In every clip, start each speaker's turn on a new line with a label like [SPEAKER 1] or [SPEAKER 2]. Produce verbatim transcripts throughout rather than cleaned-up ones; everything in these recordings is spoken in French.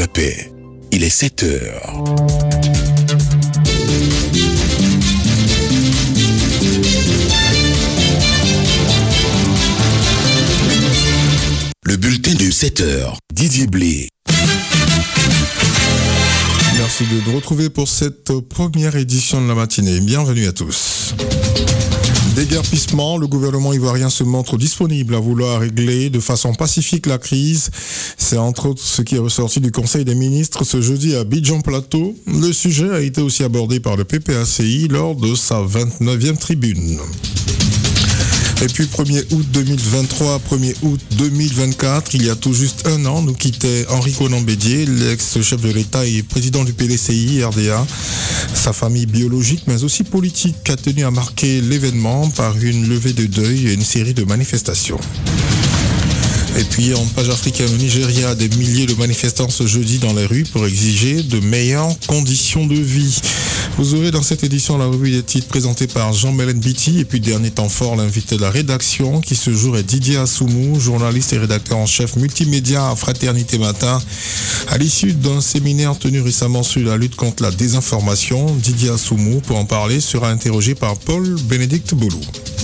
[SPEAKER 1] la paix. Il est sept heures. Le bulletin de sept heures. Didier Blé.
[SPEAKER 2] Merci de nous retrouver pour cette première édition de la matinée. Bienvenue à tous. Déguerpissement, le gouvernement ivoirien se montre disponible à vouloir régler de façon pacifique la crise. C'est entre autres ce qui est ressorti du Conseil des ministres ce jeudi à Abidjan Plateau. Le sujet a été aussi abordé par le P P A C I lors de sa vingt-neuvième tribune. Et puis premier août deux mille vingt-trois, premier août deux mille vingt-quatre, il y a tout juste un an, nous quittait Henri Konan Bédié, l'ex-chef de l'État et président du P D C I R D A. Sa famille biologique, mais aussi politique, a tenu à marquer l'événement par une levée de deuil et une série de manifestations. Et puis en page africaine au Nigeria, des milliers de manifestants ce jeudi dans les rues pour exiger de meilleures conditions de vie. Vous aurez dans cette édition la revue des titres présentée par Jean-Mélène Biti et puis dernier temps fort, l'invité de la rédaction qui ce jour est Didier Assoumou, journaliste et rédacteur en chef multimédia à Fraternité Matin. À l'issue d'un séminaire tenu récemment sur la lutte contre la désinformation, Didier Assoumou, pour en parler, sera interrogé par Paul-Bénédicte Boulou.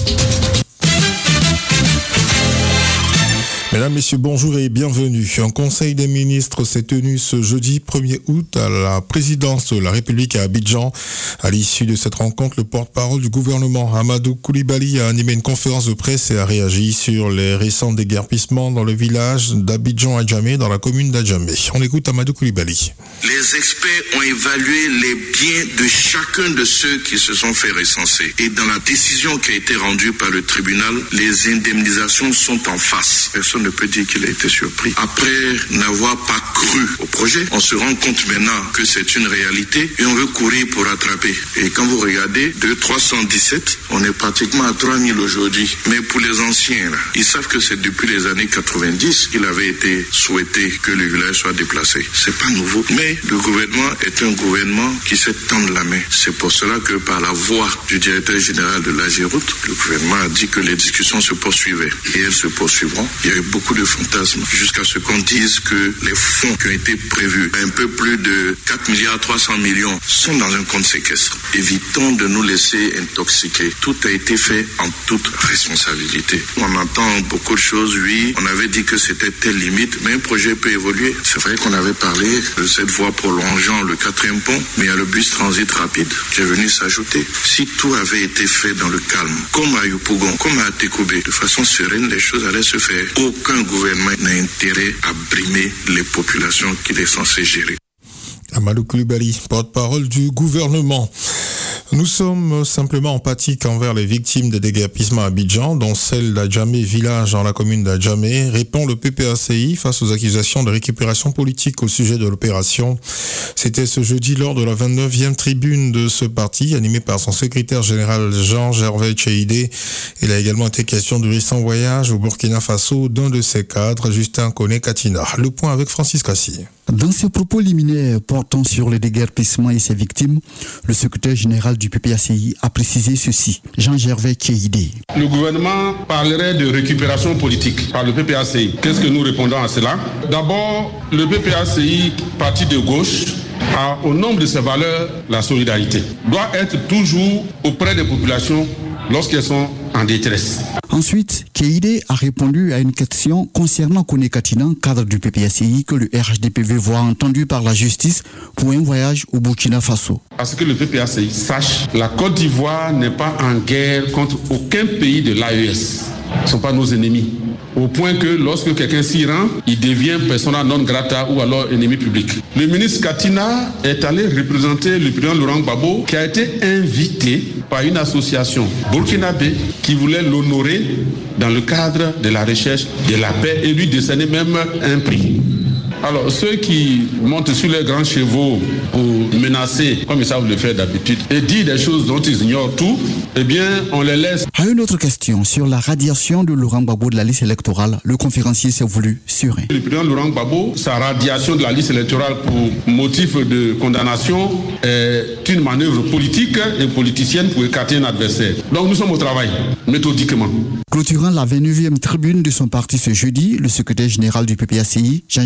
[SPEAKER 2] Mesdames, Messieurs, bonjour et bienvenue. Un conseil des ministres s'est tenu ce jeudi premier août à la présidence de la République à Abidjan. À l'issue de cette rencontre, le porte-parole du gouvernement, Amadou Coulibaly, a animé une conférence de presse et a réagi sur les récents déguerpissements dans le village d'Abidjan-Adjamé, dans la commune d'Adjamé. On écoute Amadou Coulibaly.
[SPEAKER 3] Les experts ont évalué les biens de chacun de ceux qui se sont fait recenser. Et dans la décision qui a été rendue par le tribunal, les indemnisations sont en face. Personne ne peut dire qu'il a été surpris. Après n'avoir pas cru au projet, on se rend compte maintenant que c'est une réalité et on veut courir pour rattraper. Et quand vous regardez, de trois cent dix-sept, on est pratiquement à trois mille aujourd'hui. Mais pour les anciens, là, ils savent que c'est depuis les années quatre-vingt-dix qu'il avait été souhaité que le village soit déplacé. C'est pas nouveau. Mais le gouvernement est un gouvernement qui sait tendre la main. C'est pour cela que par la voix du directeur général de l'A G R O U T, le gouvernement a dit que les discussions se poursuivaient. Et elles se poursuivront. Il y a eu beaucoup de fantasmes jusqu'à ce qu'on dise que les fonds qui ont été prévus, un peu plus de quatre milliards trois cents millions, sont dans un compte séquestre. Évitons de nous laisser intoxiquer. Tout a été fait en toute responsabilité. On entend beaucoup de choses, oui. On avait dit que c'était telle limite, mais un projet peut évoluer. C'est vrai qu'on avait parlé de cette voie prolongeant le quatrième pont, mais il y a le bus transit rapide qui est venu s'ajouter. Si tout avait été fait dans le calme, comme à Yopougon, comme à Tekoubé, de façon sereine, les choses allaient se faire. Aucun gouvernement n'a intérêt à brimer les populations qu'il est censé gérer.
[SPEAKER 2] Amadou Coulibaly, porte-parole du gouvernement. Nous sommes simplement empathiques envers les victimes des déguerpissements à Abidjan, dont celle d'Adjamé village dans la commune d'Adjamé, répond le P P A C I face aux accusations de récupération politique au sujet de l'opération. C'était ce jeudi lors de la vingt-neuvième tribune de ce parti, animée par son secrétaire général Jean-Gervais Tchéidé. Il a également été question du récent voyage au Burkina Faso d'un de ses cadres, Justin Koné Katina. Le point avec Francis Cassi.
[SPEAKER 4] Dans ses propos liminaires portant sur les déguerpissements et ses victimes, le secrétaire général du P P A C I a précisé ceci. Jean-Gervais Tchéidé.
[SPEAKER 5] Le gouvernement parlerait de récupération politique par le P P A C I. Qu'est-ce que nous répondons à cela? D'abord, le P P A C I, parti de gauche, a au nombre de ses valeurs la solidarité. Doit être toujours auprès des populations lorsqu'elles sont en détresse.
[SPEAKER 4] Ensuite, Tchéidé a répondu à une question concernant Koné Katina, cadre du P P A C I, que le R H D P V voit entendu par la justice pour un voyage au Burkina Faso.
[SPEAKER 5] Parce que le P P A C I sache, la Côte d'Ivoire n'est pas en guerre contre aucun pays de l'A E S. Ce ne sont pas nos ennemis. Au point que lorsque quelqu'un s'y rend, il devient persona non grata ou alors ennemi public. Le ministre Katina est allé représenter le président Laurent Gbagbo, qui a été invité par une association burkinabé qui voulait l'honorer dans le cadre de la recherche de la paix et lui décerner même un prix. Alors, ceux qui montent sur les grands chevaux pour menacer, comme ils savent le faire d'habitude, et dire des choses dont ils ignorent tout, eh bien, on les laisse.
[SPEAKER 4] À une autre question sur la radiation de Laurent Gbagbo de la liste électorale, le conférencier s'est voulu serein.
[SPEAKER 5] Le président Laurent Gbagbo, sa radiation de la liste électorale pour motif de condamnation est une manœuvre politique et politicienne pour écarter un adversaire. Donc, nous sommes au travail, méthodiquement.
[SPEAKER 4] Clôturant la vingt-neuvième tribune de son parti ce jeudi, le secrétaire général du P P A C I, Jean-Gervais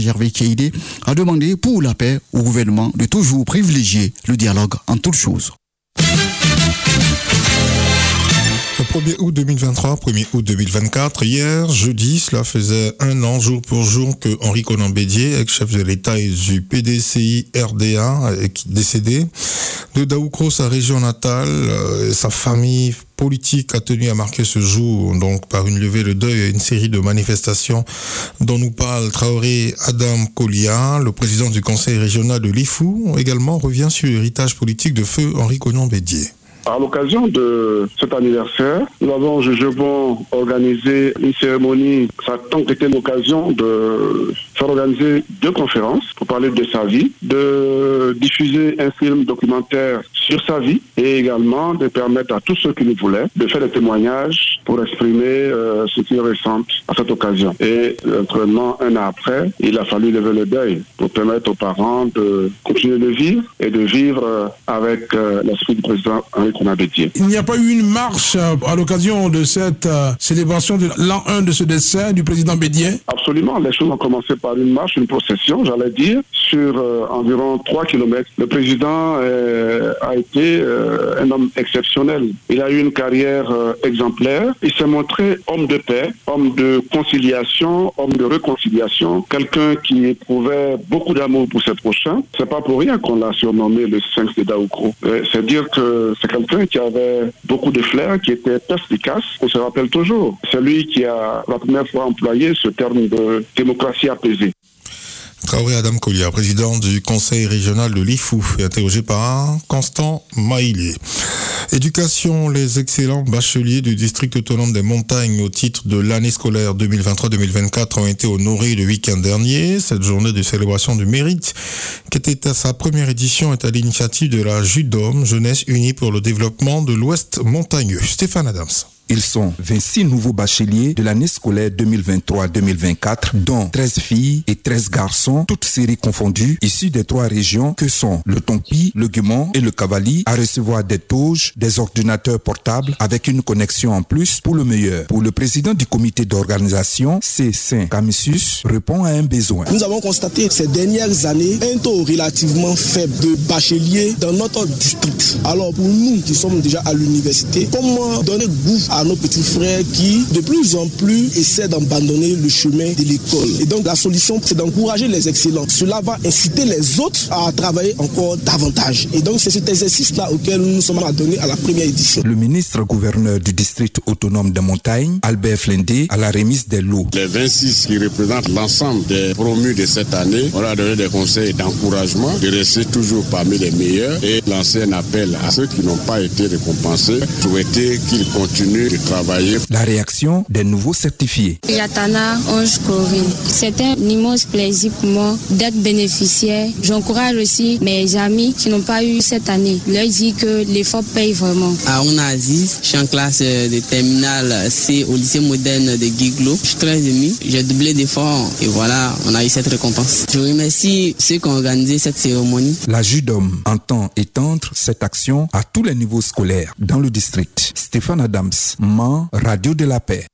[SPEAKER 4] C I D a demandé pour la paix au gouvernement de toujours privilégier le dialogue en toutes choses.
[SPEAKER 2] Le premier août deux mille vingt-trois, premier août deux mille vingt-quatre, hier, jeudi, cela faisait un an jour pour jour que Henri Konan Bédié, ex-chef de l'État et du P D C I R D A, est décédé. De Daoukro, sa région natale, et sa famille politique a tenu à marquer ce jour, donc par une levée de deuil et une série de manifestations dont nous parle Traoré Adam Kolia, le président du conseil régional de l'Ifou, également revient sur l'héritage politique de feu Henri Konan Bédié.
[SPEAKER 6] À l'occasion de cet anniversaire, nous avons jugé bon organiser une cérémonie. Ça a donc été l'occasion de faire organiser deux conférences pour parler de sa vie, de diffuser un film documentaire sur sa vie et également de permettre à tous ceux qui le voulaient de faire des témoignages pour exprimer euh, ce qui ressentent à cette occasion. Et naturellement, un an après, il a fallu lever le deuil pour permettre aux parents de continuer de vivre et de vivre euh, avec euh, l'esprit du président Henri Konan Bédié.
[SPEAKER 7] Il n'y a pas eu une marche euh, à l'occasion de cette euh, célébration de l'an un de ce décès du président Bédié?
[SPEAKER 6] Absolument. Les choses ont commencé par une marche, une procession, j'allais dire, sur euh, environ trois kilomètres. Le président euh, a été euh, un homme exceptionnel. Il a eu une carrière euh, exemplaire. Il s'est montré homme de paix, homme de conciliation, homme de réconciliation, quelqu'un qui éprouvait beaucoup d'amour pour ses prochains. C'est pas pour rien qu'on l'a surnommé le Sphinx de Daoukro. Euh, c'est dire que c'est quelqu'un qui avait beaucoup de flair, qui était perspicace. On se rappelle toujours. C'est lui qui a la première fois employé ce terme de démocratie apaisée.
[SPEAKER 2] Traoré Adam Kolia, président du conseil régional de l'Ifou, est interrogé par Constant Maïlé. Éducation, les excellents bacheliers du district autonome des montagnes au titre de l'année scolaire deux mille vingt-trois deux mille vingt-quatre ont été honorés le week-end dernier. Cette journée de célébration du mérite, qui était à sa première édition, est à l'initiative de la JUDOM, Jeunesse Unie pour le développement de l'Ouest montagneux. Stéphane Adams.
[SPEAKER 8] Ils sont vingt-six nouveaux bacheliers de l'année scolaire deux mille vingt-trois deux mille vingt-quatre, dont treize filles et treize garçons, toutes séries confondues, issus des trois régions que sont le Tompi, le Guémont et le Cavali, à recevoir des toges, des ordinateurs portables avec une connexion en plus pour le meilleur. Pour le président du comité d'organisation, C. Saint-Camisius, répond à un besoin.
[SPEAKER 9] Nous avons constaté ces dernières années un taux relativement faible de bacheliers dans notre district. Alors pour nous qui sommes déjà à l'université, comment donner goût à nos petits frères qui de plus en plus essaient d'abandonner le chemin de l'école. Et donc la solution, c'est d'encourager les excellents. Cela va inciter les autres à travailler encore davantage. Et donc c'est cet exercice-là auquel nous nous sommes adonnés à la première édition.
[SPEAKER 8] Le ministre gouverneur du district autonome des montagnes, Albert Flendé, à la remise des lots.
[SPEAKER 10] Les vingt-six qui représentent l'ensemble des promus de cette année, on a donné des conseils d'encouragement, de rester toujours parmi les meilleurs et lancer un appel à ceux qui n'ont pas été récompensés, souhaiter qu'ils continuent de travailler.
[SPEAKER 8] La réaction des nouveaux certifiés.
[SPEAKER 11] Yatana Ange Corinne. C'est un immense plaisir pour moi d'être bénéficiaire. J'encourage aussi mes amis qui n'ont pas eu cette année. Je leur dis que l'effort paye vraiment.
[SPEAKER 12] Aouna Aziz, je suis en classe de terminale C au lycée moderne de Guiglo. Je suis très ému. J'ai doublé d'efforts et voilà, on a eu cette récompense. Je remercie ceux qui ont organisé cette cérémonie.
[SPEAKER 8] La JUDOM entend étendre cette action à tous les niveaux scolaires dans le district. Stéphane Adams, Mans, Radio de la Paix.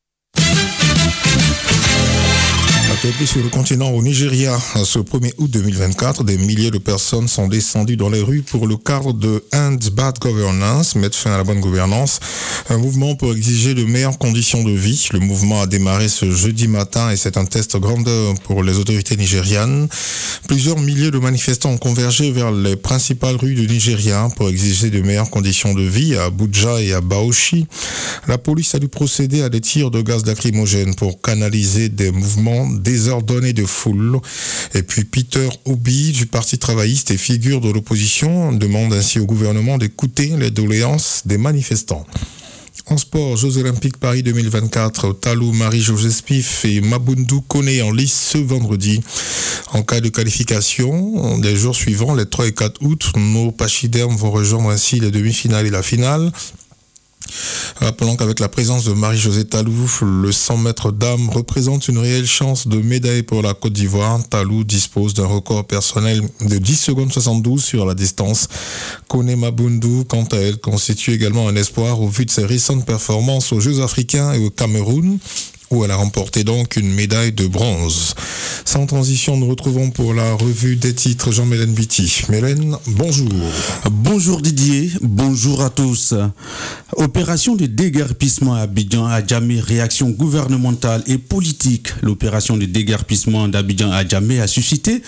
[SPEAKER 2] Sur le continent au Nigeria, ce premier août deux mille vingt-quatre, des milliers de personnes sont descendues dans les rues pour le cadre de End Bad Governance, mettre fin à la bonne gouvernance, un mouvement pour exiger de meilleures conditions de vie. Le mouvement a démarré ce jeudi matin et c'est un test grandeur pour les autorités nigérianes. Plusieurs milliers de manifestants ont convergé vers les principales rues du Nigeria pour exiger de meilleures conditions de vie à Abuja et à Bauchi. La police a dû procéder à des tirs de gaz lacrymogène pour canaliser des mouvements désordonné de foule. Et puis Peter Obi du Parti travailliste et figure de l'opposition demande ainsi au gouvernement d'écouter les doléances des manifestants. En sport, Jeux Olympiques Paris deux mille vingt-quatre, Talou, Marie-Josée Smith et Mabundu Kone en lice ce vendredi. En cas de qualification, des jours suivants, les trois et quatre août, nos pachydermes vont rejoindre ainsi les demi-finales et la finale. Rappelons qu'avec la présence de Marie-Josée Talou, le cent mètres dames représente une réelle chance de médaille pour la Côte d'Ivoire. Talou dispose d'un record personnel de dix secondes soixante-douze sur la distance. Kone Mabundu, quant à elle, constitue également un espoir au vu de ses récentes performances aux Jeux africains et au Cameroun. où elle a remporté donc une médaille de bronze. Sans transition, nous retrouvons pour la revue des titres Jean-Mélène Biti. Mélène, bonjour.
[SPEAKER 13] Bonjour Didier, bonjour à tous. Opération de déguerpissement à Abidjan à Djamé, réaction gouvernementale et politique. L'opération de déguerpissement d'Abidjan à Djamé a suscité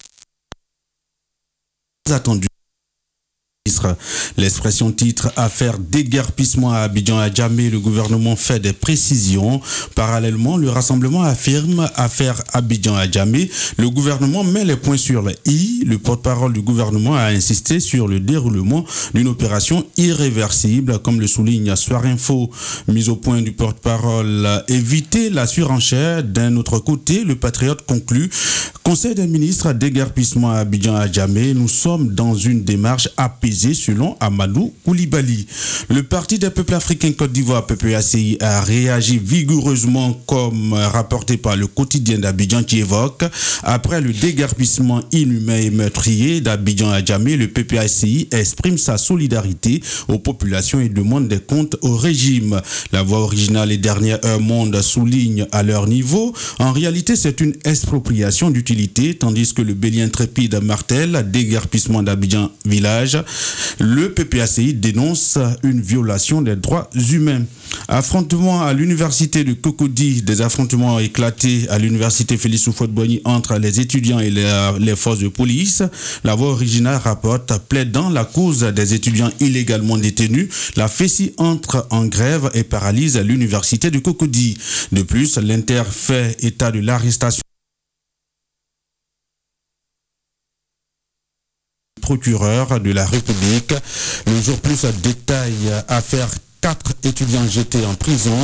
[SPEAKER 13] attendu. L'expression titre affaire déguerpissement à Abidjan à Djamé, le gouvernement fait des précisions. Parallèlement, le rassemblement affirme affaire Abidjan à Djamé. Le gouvernement met les points sur les i. Le porte-parole du gouvernement a insisté sur le déroulement d'une opération irréversible, comme le souligne Soir Info. Mise au point du porte-parole, éviter la surenchère. D'un autre côté, le patriote conclut: Conseil des ministres, déguerpissement à Abidjan à Djamé, nous sommes dans une démarche apaisée selon Amadou Koulibaly. Le Parti des peuples africains Côte d'Ivoire, P P A C I, a réagi vigoureusement comme rapporté par le quotidien d'Abidjan qui évoque: après le déguerpissement inhumain et meurtrier d'Abidjan à Djamé, le P P A C I exprime sa solidarité aux populations et demande des comptes au régime. La voix originale et dernière Heure Monde souligne à leur niveau: en réalité c'est une expropriation d'utilité, tandis que le Bélien intrépide martèle déguerpissement d'Abidjan village. Le P P A C I dénonce une violation des droits humains. Affrontement à l'université de Cocody. Des affrontements ont éclaté à l'université Félix Houphouët-Boigny entre les étudiants et les, les forces de police. La voix originale rapporte: plaidant la cause des étudiants illégalement détenus, la F E S I entre en grève et paralyse l'université de Cocody. De plus, l'Inter fait état de l'arrestation procureur de la République. Le jour plus détaille affaire quatre étudiants jetés en prison.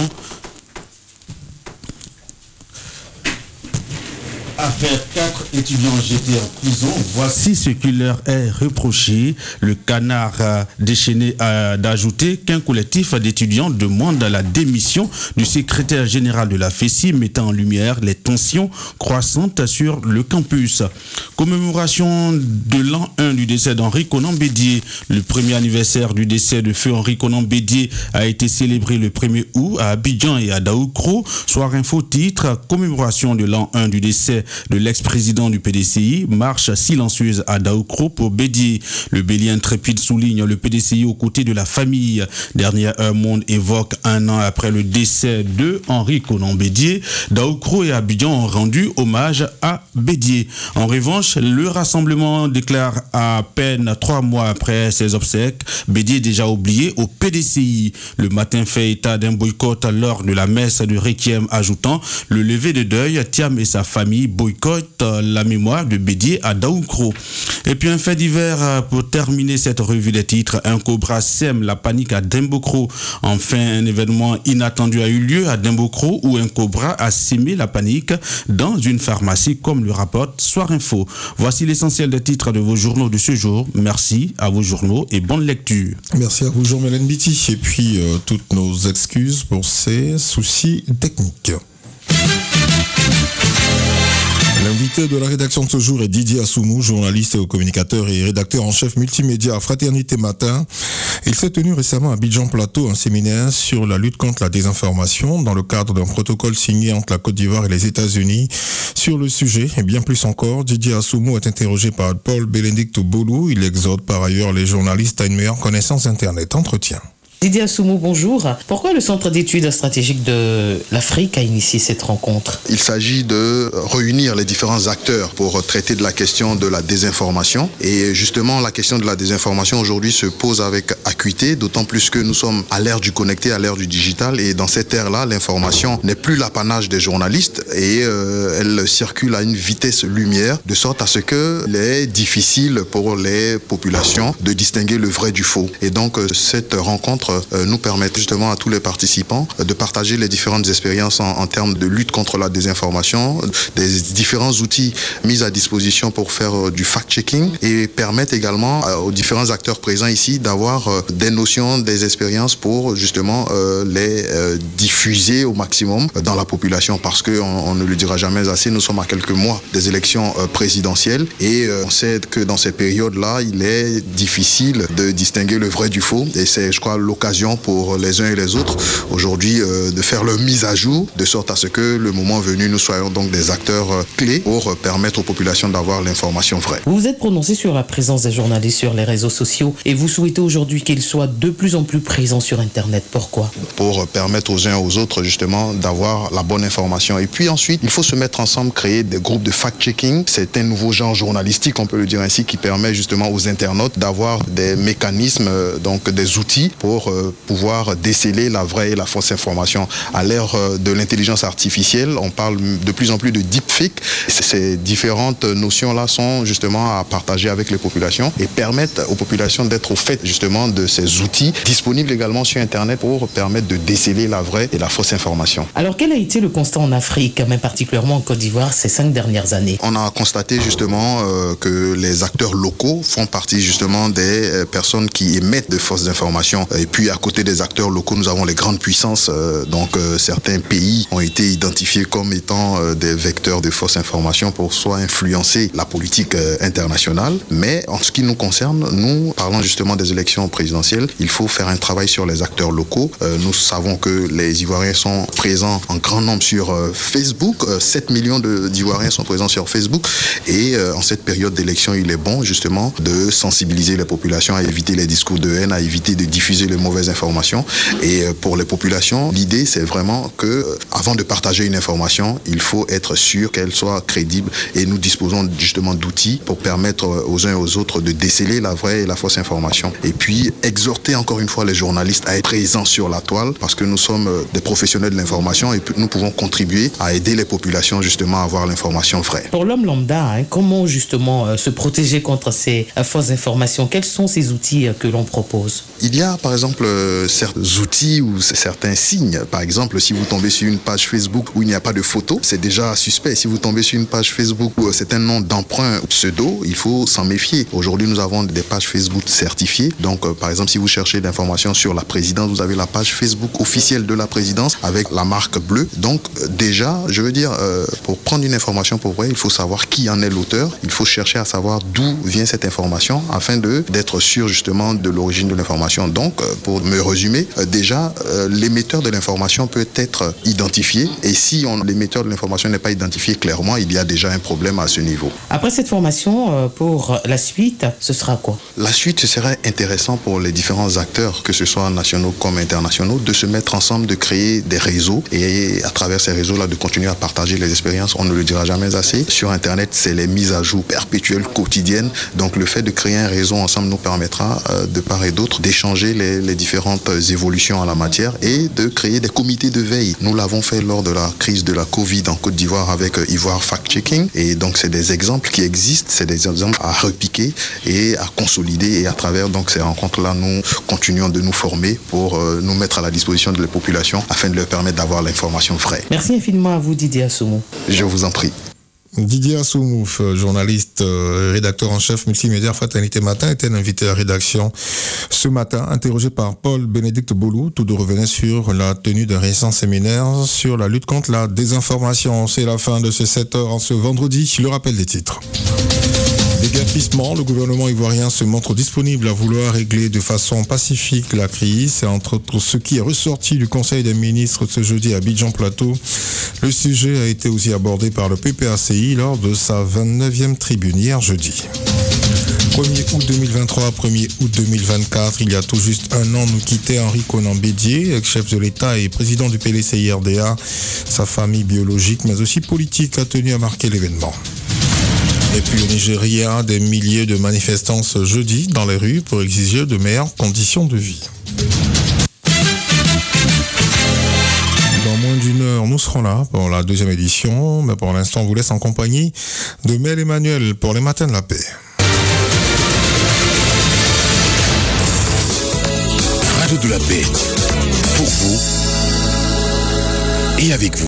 [SPEAKER 13] Affaire quatre étudiants jetés en prison. Voici ce qui leur est reproché. Le Canard déchaîné a d'ajouter qu'un collectif d'étudiants demande la démission du secrétaire général de la F E S I, mettant en lumière les tensions croissantes sur le campus. Commémoration de l'an un du décès d'Henri Konan Bédié. Le premier anniversaire du décès de feu Henri Konan Bédié a été célébré le premier août à Abidjan et à Daoukro. Soir Info titre: commémoration de l'an un du décès de l'ex-président du P D C I, marche silencieuse à Daoukro pour Bédié. Le Bélien intrépide souligne le P D C I aux côtés de la famille. Dernière Heure Monde évoque un an après le décès de Henri Konan Bédié. Daoukro et Abidjan ont rendu hommage à Bédié. En revanche, le rassemblement déclare à peine trois mois après ses obsèques: Bédié déjà oublié au P D C I. Le Matin fait état d'un boycott lors de la messe de Requiem, ajoutant: le lever de deuil, Thiam et sa famille boycottent la mémoire de Bédié à Daoukro. Et puis un fait divers pour terminer cette revue des titres: un cobra sème la panique à Dimbokro. Enfin, un événement inattendu a eu lieu à Dimbokro où un cobra a sémé la panique dans une pharmacie, comme le rapporte Soir Info. Voici l'essentiel des titres de vos journaux de ce jour. Merci à vos journaux et bonne lecture.
[SPEAKER 2] Merci à vous Jean-Mélène Biti, et puis euh, toutes nos excuses pour ces soucis techniques. L'invité de la rédaction de ce jour est Didier Assoumou, journaliste et communicateur et rédacteur en chef multimédia à Fraternité Matin. Il s'est tenu récemment à Abidjan Plateau un séminaire sur la lutte contre la désinformation dans le cadre d'un protocole signé entre la Côte d'Ivoire et les États-Unis. Sur le sujet, et bien plus encore, Didier Assoumou est interrogé par Paul Bénédicte Boulou. Il exhorte par ailleurs les journalistes à une meilleure connaissance Internet. Entretien.
[SPEAKER 14] Didier Assoumou, bonjour. Pourquoi le Centre d'études stratégiques de l'Afrique a initié cette rencontre?
[SPEAKER 15] Il s'agit de réunir les différents acteurs pour traiter de la question de la désinformation. Et justement, la question de la désinformation aujourd'hui se pose avec acuité, d'autant plus que nous sommes à l'ère du connecté, à l'ère du digital. Et dans cette ère-là, l'information n'est plus l'apanage des journalistes et euh, elle circule à une vitesse lumière, de sorte à ce qu'il est difficile pour les populations de distinguer le vrai du faux. Et donc, cette rencontre nous permettent justement à tous les participants de partager les différentes expériences en, en termes de lutte contre la désinformation, des différents outils mis à disposition pour faire du fact-checking et permettent également aux différents acteurs présents ici d'avoir des notions, des expériences pour justement les diffuser au maximum dans la population, parce qu'on on ne le dira jamais assez, nous sommes à quelques mois des élections présidentielles et on sait que dans cette période-là, il est difficile de distinguer le vrai du faux et c'est, je crois, l'occasion l'occasion pour les uns et les autres aujourd'hui euh, de faire leur mise à jour, de sorte à ce que le moment venu, nous soyons donc des acteurs euh, clés pour euh, permettre aux populations d'avoir l'information vraie.
[SPEAKER 14] Vous vous êtes prononcé sur la présence des journalistes sur les réseaux sociaux et vous souhaitez aujourd'hui qu'ils soient de plus en plus présents sur Internet. Pourquoi ?
[SPEAKER 15] Pour permettre aux uns et aux autres justement d'avoir la bonne information. Et puis ensuite, il faut se mettre ensemble, créer des groupes de fact-checking. C'est un nouveau genre journalistique, on peut le dire ainsi, qui permet justement aux internautes d'avoir des mécanismes, donc des outils pour euh, pouvoir déceler la vraie et la fausse information. À l'ère de l'intelligence artificielle, on parle de plus en plus de deepfake. Ces différentes notions-là sont justement à partager avec les populations et permettent aux populations d'être au fait justement de ces outils disponibles également sur Internet pour permettre de déceler la vraie et la fausse information.
[SPEAKER 14] Alors quel a été le constat en Afrique, mais particulièrement en Côte d'Ivoire, ces cinq dernières années ?
[SPEAKER 15] On a constaté justement euh, que les acteurs locaux font partie justement des euh, personnes qui émettent de fausses informations. Et puis à côté des acteurs locaux, nous avons les grandes puissances. Euh, donc euh, certains pays ont été identifiés comme étant euh, des vecteurs de fausses informations pour soit influencer la politique euh, internationale. Mais en ce qui nous concerne, nous parlons justement des élections présidentielles. Il faut faire un travail sur les acteurs locaux. Euh, nous savons que les Ivoiriens sont présents en grand nombre sur euh, Facebook. Euh, sept millions d'Ivoiriens sont présents sur Facebook. Et euh, en cette période d'élection, il est bon justement de sensibiliser les populations à éviter les discours de haine, à éviter de diffuser les mauvaises informations. Et euh, pour les populations, l'idée c'est vraiment que euh, avant de partager une information, il faut être sûr qu'elle soit crédible. Et nous disposons justement d'outils pour permettre aux uns et aux autres de déceler la vraie et la fausse information. Et puis exhorter encore une fois les journalistes à être présents sur la toile parce que nous sommes des professionnels de l'information et nous pouvons contribuer à aider les populations justement à avoir l'information vraie.
[SPEAKER 14] Pour l'homme lambda, hein, comment justement euh, se protéger contre ces euh, fausses informations ? Quels sont ces outils euh, que l'on propose ?
[SPEAKER 15] Il y a par exemple euh, certains outils ou certains signes. Par exemple, si vous tombez sur une page Facebook où il n'y a pas de photo, c'est déjà suspect. Si vous tombez sur une page Facebook où c'est un nom d'emprunt ou pseudo, il faut s'en méfier. Aujourd'hui, nous avons des pages Facebook certifiées. Donc, euh, par exemple, si vous cherchez d'informations sur la présidence, vous avez la page Facebook officielle de la présidence avec la marque bleue. Donc, euh, déjà, je veux dire, euh, pour prendre une information pour vrai, il faut savoir qui en est l'auteur. Il faut chercher à savoir d'où vient cette information afin de d'être sûr justement de l'origine de l'information. Donc, euh, pour me résumer, euh, déjà, euh, l'émetteur de l'information peut être identifié. Et si on, l'émetteur de l'information n'est pas identifié clairement, il y a déjà un problème à ce niveau.
[SPEAKER 14] Après cette formation, euh, pour la suite, ce sera quoi ?
[SPEAKER 15] La suite, ce serait intéressant pour les différents acteurs, que ce soit nationaux comme internationaux, de se mettre ensemble, de créer des réseaux et à travers ces réseaux-là, de continuer à partager les expériences. On ne le dira jamais assez. Sur Internet, c'est les mises à jour perpétuelles, quotidiennes. Donc le fait de créer un réseau ensemble nous permettra, euh, de part et d'autre, d'échanger les, les différentes évolutions en la matière et de créer des comités de veille. Nous l'avons fait lors de la crise de la Covid en Côte d'Ivoire avec euh, Ivoire Fact-Checking. Et donc c'est des exemples qui existent, c'est des exemples à repiquer et à consolider. Et à travers donc ces rencontres-là, nous continuons de nous former pour euh, nous mettre à la disposition de la population afin de leur permettre d'avoir l'information vraie.
[SPEAKER 14] Merci infiniment à vous, Didier Assoumou.
[SPEAKER 15] Je vous en prie.
[SPEAKER 2] Didier Assoumouf, journaliste, euh, rédacteur en chef multimédia Fraternité Matin, était invité à la rédaction ce matin, interrogé par Paul-Bénédicte Boulou. Tous deux revenaient sur la tenue d'un récent séminaire sur la lutte contre la désinformation. C'est la fin de ces sept heures en ce vendredi. Le rappel des titres. Déguerpissement, le gouvernement ivoirien se montre disponible à vouloir régler de façon pacifique la crise. C'est entre autres ce qui est ressorti du Conseil des ministres ce jeudi à Abidjan Plateau. Le sujet a été aussi abordé par le P P A C I lors de sa vingt-neuvième tribune hier jeudi. premier août deux mille vingt-trois, premier août deux mille vingt-quatre, il y a tout juste un an, nous quittait Henri Konan Bédié, ex-chef de l'État et président du P D C I R D A. Sa famille biologique, mais aussi politique, a tenu à marquer l'événement. Et puis au Nigeria, des milliers de manifestants ce jeudi dans les rues pour exiger de meilleures conditions de vie. Dans moins d'une heure, nous serons là pour la deuxième édition, mais pour l'instant, on vous laisse en compagnie de Mel Emmanuel pour les Matins de la Paix.
[SPEAKER 1] Radio de la Paix, pour vous et avec vous.